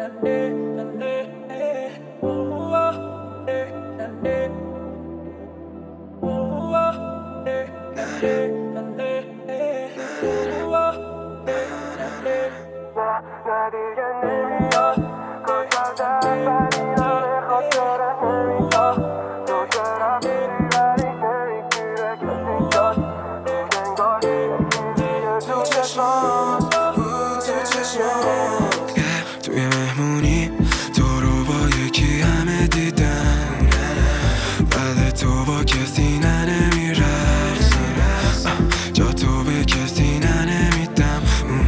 توی مهمونی تو رو با یکی همه دیدن، بعد تو با کسی نمیرقصی، جا تو به کسی نمیدم. اون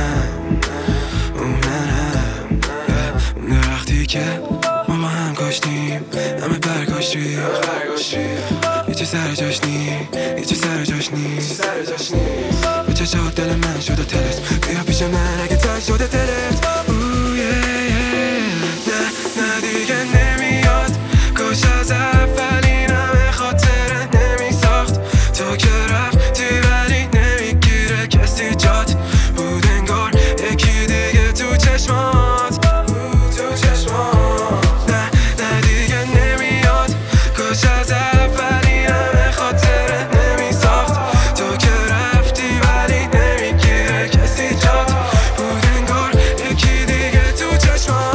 منم اون درختی که ما با هم کاشتیم، همه برگاش ریخت، یه چی سر جاش نیست، یه چی سر جاش نیست. به چشات دل من شده تلت، بیا پیش من اگه تن شده تلت. نه دیگه نمیاد، کاش از اول این همه خاطره نمیساخت. تو که رفتی ولی نمیگیره کسی جات، بود انگار یکی دیگه تو چشمات. نه دیگه نمیاد، کاش از اول این همه خاطره نمیساخت. تو که رفتی ولی نمیگیره کسی جات، بود انگار یکی دیگه تو چشمات.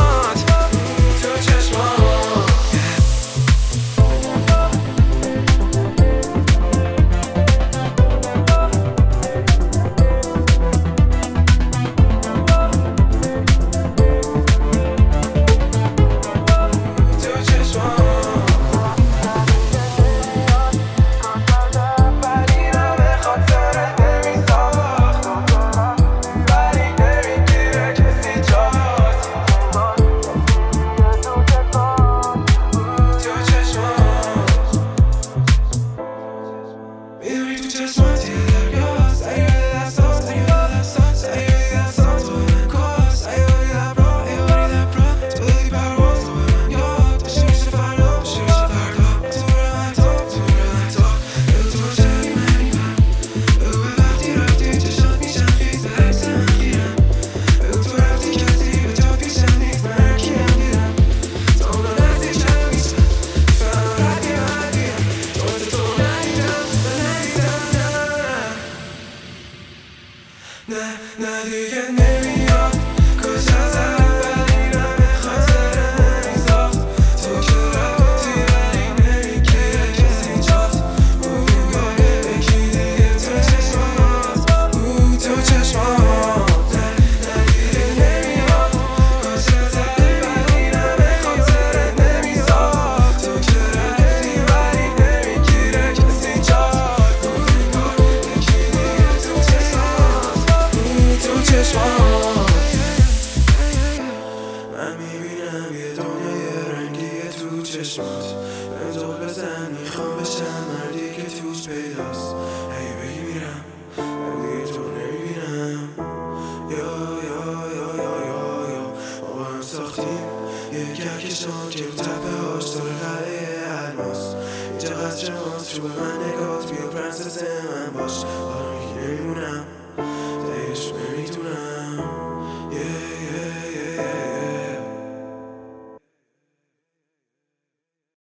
نه دیگه نمیاد، کاش از اول این همه خاطره نمیساخت. تو که رفتی ولی نمیگیره کسی جات، بود انگار یکی دیگه تو چشمات، تو چشمات. نه دیگه نمیاد، کاش از اول این همه خاطره نمیساخت. تو که رفتی ولی نمیگیره کسی جات، بود انگار یکی دیگه تو چشمات. من میبینم یه دنیای رنگیه تو چشمات، به زل بزن میخوام بشم مردی که توش پیداست. هی بگی میرم ولی تو نمیبینم. یا با هم ساختیم یه کهکشان که رو تپه هاش داره قلعه الماس. اینجا قصر ماست، رو به من نگات بیا پرنسس من باش، آره میگی نمیمونم.